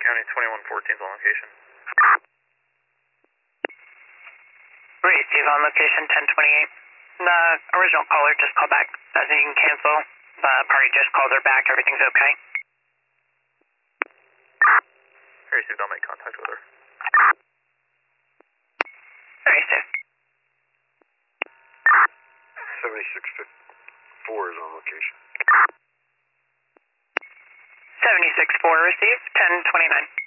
County 2114 is on location. Receive on location 1028. The original caller just called back. Doesn't you can cancel. The party just called her back. Everything's okay. Received, I'll make contact with her. Receive. 7654 is on location. 76-4 receive, 1029.